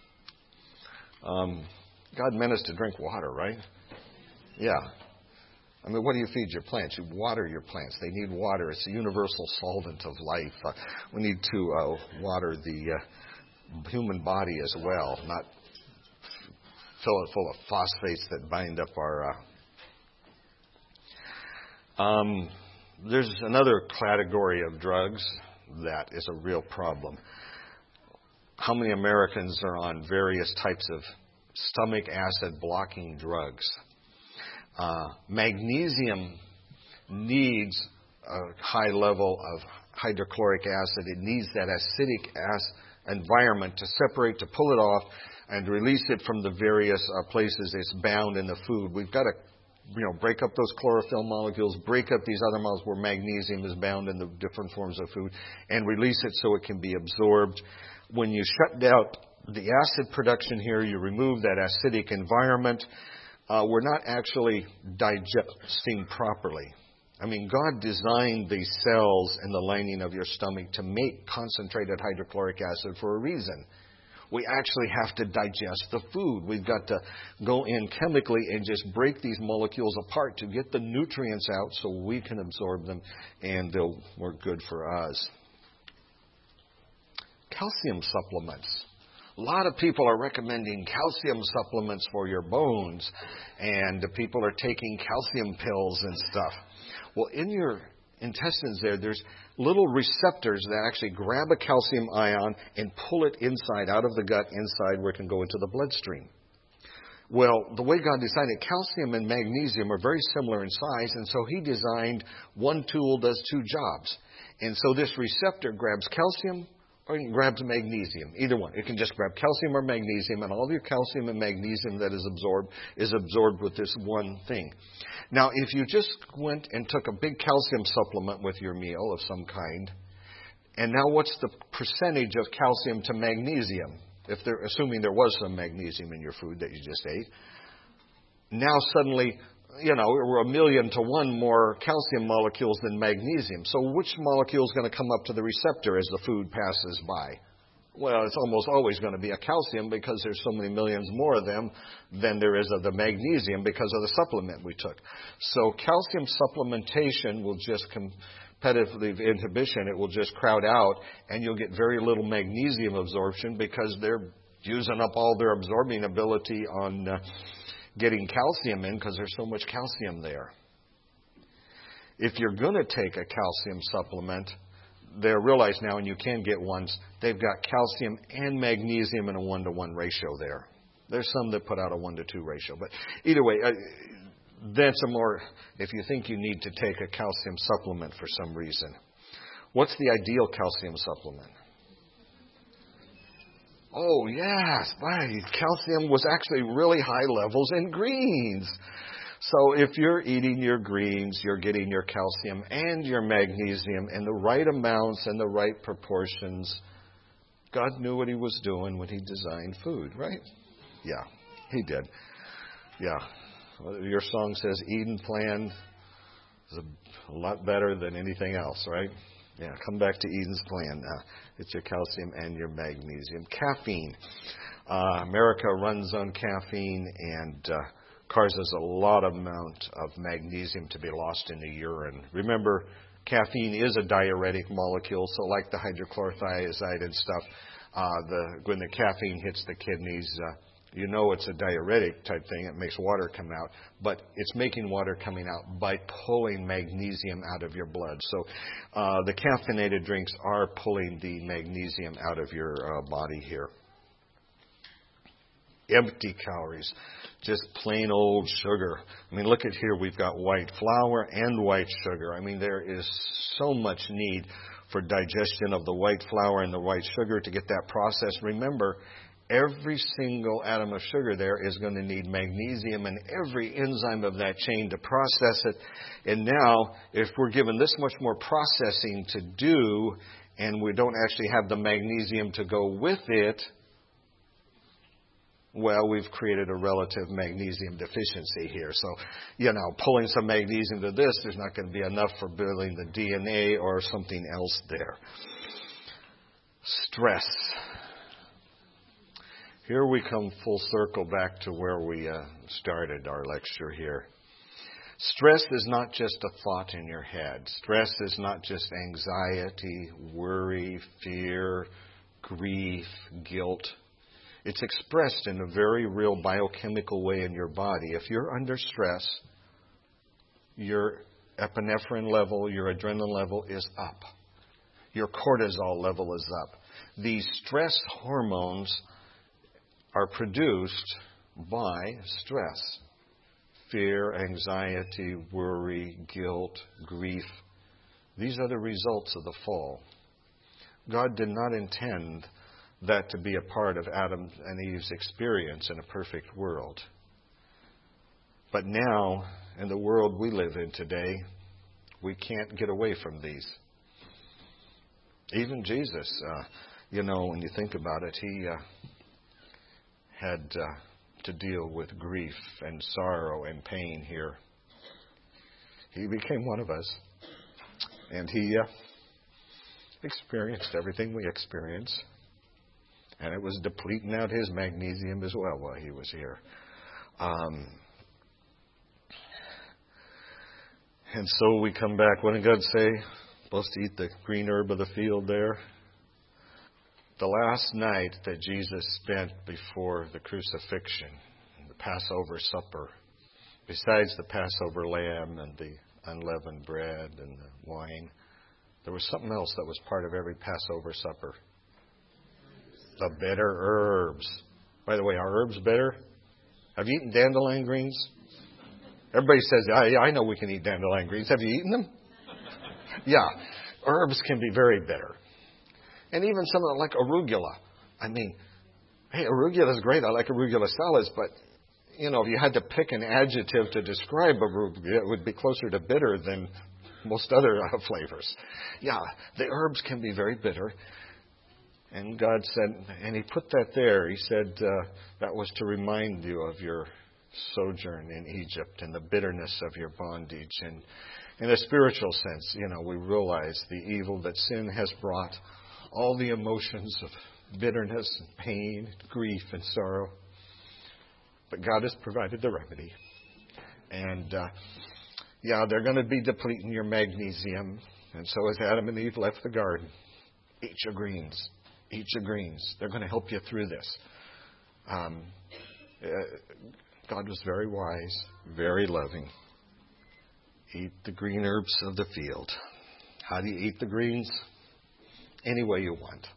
Um, God meant us to drink water, right? Yeah. I mean, what do you feed your plants? You water your plants. They need water. It's a universal solvent of life. Uh, we need to uh, water the uh, human body as well, not f- fill it full of phosphates that bind up our... Uh... Um, there's another category of drugs that is a real problem. How many Americans are on various types of stomach acid blocking drugs? Uh, magnesium needs a high level of hydrochloric acid. It needs that acidic ac- environment to separate, to pull it off, and release it from the various uh, places it's bound in the food. We've got to, you know, break up those chlorophyll molecules, break up these other molecules where magnesium is bound in the different forms of food, and release it so it can be absorbed. When you shut down the acid production here, you remove that acidic environment. Uh, we're not actually digesting properly. I mean, God designed these cells in the lining of your stomach to make concentrated hydrochloric acid for a reason. We actually have to digest the food. We've got to go in chemically and just break these molecules apart to get the nutrients out so we can absorb them and they'll work good for us. Calcium supplements. A lot of people are recommending calcium supplements for your bones, and people are taking calcium pills and stuff. Well, in your intestines there, there's little receptors that actually grab a calcium ion and pull it inside, out of the gut, inside where it can go into the bloodstream. Well, the way God designed it, calcium and magnesium are very similar in size, and so He designed one tool does two jobs. And so this receptor grabs calcium or it grabs magnesium, either one. It can just grab calcium or magnesium, and all of your calcium and magnesium that is absorbed is absorbed with this one thing. Now, if you just went and took a big calcium supplement with your meal of some kind, and now what's the percentage of calcium to magnesium? If they're assuming there was some magnesium in your food that you just ate, now suddenly, you know, we're a million to one more calcium molecules than magnesium. So which molecule is going to come up to the receptor as the food passes by? Well, it's almost always going to be a calcium because there's so many millions more of them than there is of the magnesium because of the supplement we took. So calcium supplementation will just competitive inhibition. It will just crowd out, and you'll get very little magnesium absorption because they're using up all their absorbing ability on uh, getting calcium in because there's so much calcium there. If you're going to take a calcium supplement, they realize now, and you can get ones, they've got calcium and magnesium in a one-to-one ratio there. There's some that put out a one to two ratio. But either way, uh, that's a more, if you think you need to take a calcium supplement for some reason. What's the ideal calcium supplement? Oh, yes, right. Calcium was actually really high levels in greens. So if you're eating your greens, you're getting your calcium and your magnesium in the right amounts and the right proportions. God knew what He was doing when He designed food, right? Yeah, He did. Yeah. Your song says Eden plan is a lot better than anything else, right? Yeah, come back to Eden's plan. Uh, it's your calcium and your magnesium. Caffeine. Uh, America runs on caffeine and uh, causes a lot of amount of magnesium to be lost in the urine. Remember, caffeine is a diuretic molecule, so like the hydrochlorothiazide and stuff, uh, the when the caffeine hits the kidneys, uh, you know it's a diuretic type thing. It makes water come out, but it's making water coming out by pulling magnesium out of your blood. So uh, the caffeinated drinks are pulling the magnesium out of your uh, body here. Empty calories, just plain old sugar. I mean, look at here. We've got white flour and white sugar. I mean, there is so much need for digestion of the white flour and the white sugar to get that process. Remember, every single atom of sugar there is going to need magnesium and every enzyme of that chain to process it. And now, if we're given this much more processing to do, and we don't actually have the magnesium to go with it, well, we've created a relative magnesium deficiency here. So, you know, pulling some magnesium to this, there's not going to be enough for building the D N A or something else there. Stress. Here we come full circle back to where we uh, started our lecture here. Stress is not just a thought in your head. Stress is not just anxiety, worry, fear, grief, guilt. It's expressed in a very real biochemical way in your body. If you're under stress, your epinephrine level, your adrenaline level is up. Your cortisol level is up. These stress hormones are produced by stress. Fear, anxiety, worry, guilt, grief. These are the results of the fall. God did not intend that to be a part of Adam and Eve's experience in a perfect world. But now, in the world we live in today, we can't get away from these. Even Jesus, uh, you know, when you think about it, he uh, had uh, to deal with grief and sorrow and pain here. He became one of us. And he uh, experienced everything we experience. And it was depleting out his magnesium as well while he was here. Um, and so we come back. What did God say? Supposed to eat the green herb of the field there. The last night that Jesus spent before the crucifixion, the Passover supper, besides the Passover lamb and the unleavened bread and the wine, there was something else that was part of every Passover supper. The bitter herbs. By the way, are herbs bitter? Have you eaten dandelion greens? Everybody says, I, I know we can eat dandelion greens. Have you eaten them? Yeah. Herbs can be very bitter. And even something like arugula. I mean, hey, arugula is great. I like arugula salads, but, you know, if you had to pick an adjective to describe arugula, it would be closer to bitter than most other uh, flavors. Yeah, the herbs can be very bitter. And God said, and He put that there. He said uh, that was to remind you of your sojourn in Egypt and the bitterness of your bondage. And in a spiritual sense, you know, we realize the evil that sin has brought, all the emotions of bitterness and pain, grief and sorrow. But God has provided the remedy. And, uh, yeah, they're going to be depleting your magnesium. And so as Adam and Eve left the garden, eat your greens. Eat your greens. They're going to help you through this. Um, uh, God was very wise, very loving. Eat the green herbs of the field. How do you eat the greens? Any way you want.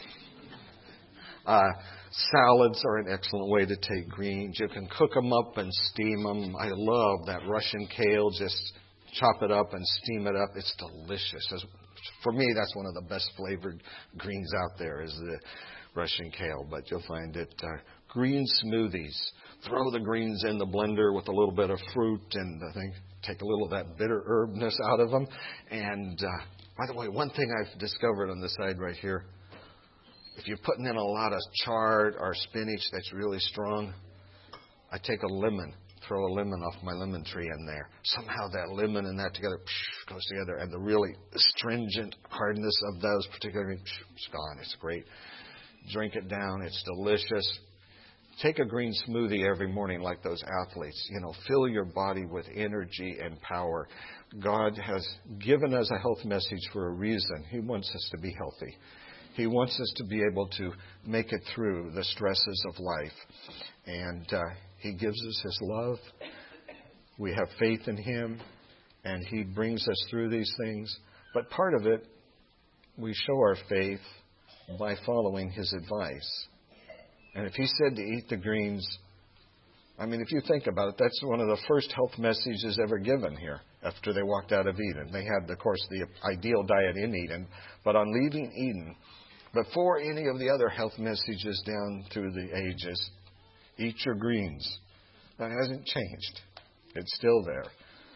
Uh, salads are an excellent way to take greens. You can cook them up and steam them. I love that Russian kale. Just chop it up and steam it up. It's delicious. As, for me, that's one of the best flavored greens out there is the Russian kale. But you'll find it. Uh, green smoothies. Throw the greens in the blender with a little bit of fruit and I think take a little of that bitter herbness out of them. And uh, by the way, one thing I've discovered on the side right here, if you're putting in a lot of chard or spinach that's really strong, I take a lemon, throw a lemon off my lemon tree in there. Somehow that lemon and that together psh, goes together, and the really astringent hardness of those particularly psh, it's gone. It's great. Drink it down. It's delicious. Take a green smoothie every morning like those athletes. You know, fill your body with energy and power. God has given us a health message for a reason. He wants us to be healthy. He wants us to be able to make it through the stresses of life. And uh, He gives us His love. We have faith in Him. And He brings us through these things. But part of it, we show our faith by following His advice. And if He said to eat the greens, I mean, if you think about it, that's one of the first health messages ever given here after they walked out of Eden. They had, of course, the ideal diet in Eden. But on leaving Eden, before any of the other health messages down through the ages, eat your greens. That hasn't changed. It's still there.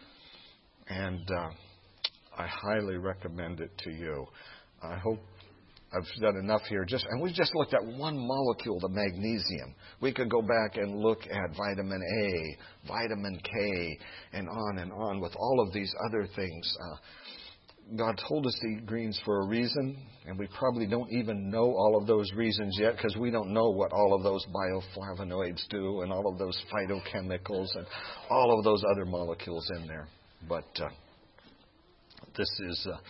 And uh, I highly recommend it to you. I hope I've done enough here. Just and we've just looked at one molecule, the magnesium. We could go back and look at vitamin A, vitamin K, and on and on with all of these other things. Uh, God told us to eat greens for a reason, and we probably don't even know all of those reasons yet because we don't know what all of those bioflavonoids do and all of those phytochemicals and all of those other molecules in there. But uh, this is Uh,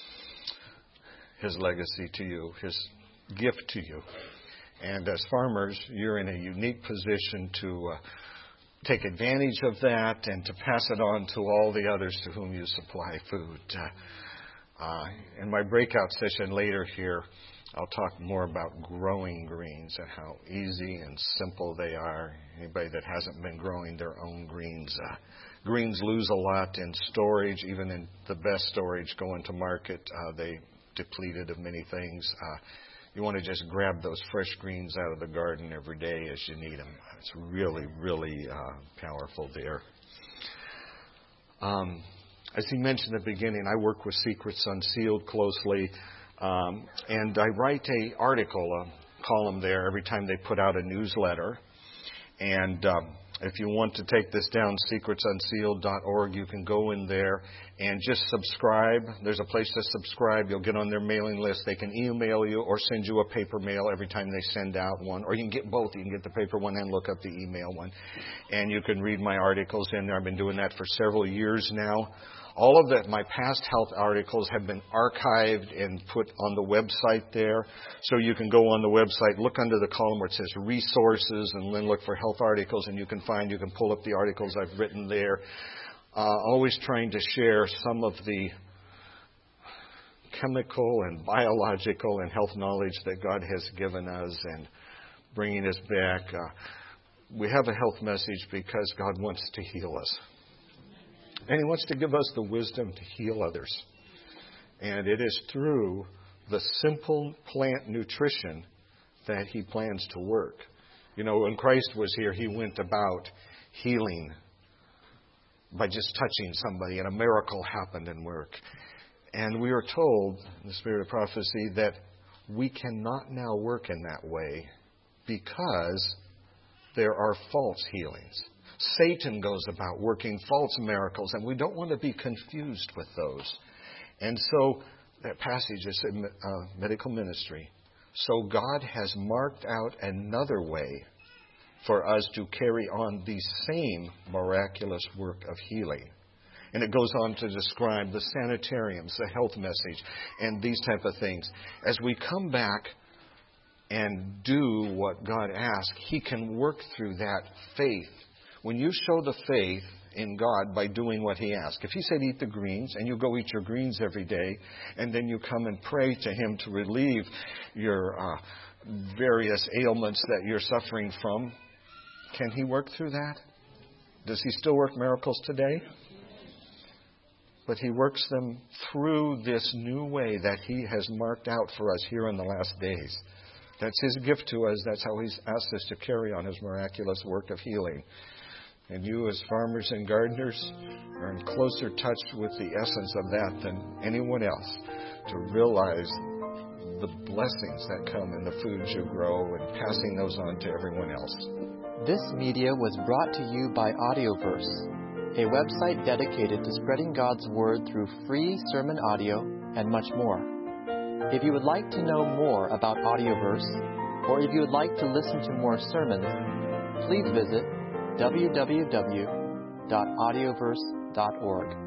His legacy to you, His gift to you. And as farmers, you're in a unique position to uh, take advantage of that and to pass it on to all the others to whom you supply food. Uh, uh, in my breakout session later here, I'll talk more about growing greens and how easy and simple they are. Anybody that hasn't been growing their own greens, uh, greens lose a lot in storage. Even in the best storage going to market, uh, they depleted of many things. Uh, you want to just grab those fresh greens out of the garden every day as you need them. It's really, really uh, powerful there. Um, as he mentioned at the beginning, I work with Secrets Unsealed closely. Um, and I write a article, a column there every time they put out a newsletter. And um, if you want to take this down, secrets unsealed dot org, you can go in there and just subscribe. There's a place to subscribe. You'll get on their mailing list. They can email you or send you a paper mail every time they send out one. Or you can get both. You can get the paper one and look up the email one. And you can read my articles in there. I've been doing that for several years now. All of that, my past health articles have been archived and put on the website there. So you can go on the website, look under the column where it says resources, and then look for health articles, and you can find, you can pull up the articles I've written there. Uh, always trying to share some of the chemical and biological and health knowledge that God has given us and bringing us back. Uh, we have a health message because God wants to heal us. And He wants to give us the wisdom to heal others. And it is through the simple plant nutrition that He plans to work. You know, when Christ was here, He went about healing by just touching somebody, and a miracle happened in work. And we are told, in the spirit of prophecy, that we cannot now work in that way because there are false healings. Satan goes about working false miracles, and we don't want to be confused with those. And so that passage is in uh, medical ministry. So God has marked out another way for us to carry on the same miraculous work of healing. And it goes on to describe the sanitariums, the health message, and these type of things. As we come back and do what God asks, He can work through that faith. When you show the faith in God by doing what He asks. If He said eat the greens, and you go eat your greens every day, and then you come and pray to Him to relieve your uh, various ailments that you're suffering from, can He work through that? Does He still work miracles today? But He works them through this new way that He has marked out for us here in the last days. That's His gift to us. That's how He's asked us to carry on His miraculous work of healing. And you as farmers and gardeners are in closer touch with the essence of that than anyone else, to realize the blessings that come in the foods you grow and passing those on to everyone else. This media was brought to you by Audioverse, a website dedicated to spreading God's Word through free sermon audio and much more. If you would like to know more about Audioverse, or if you would like to listen to more sermons, please visit w w w dot audioverse dot org.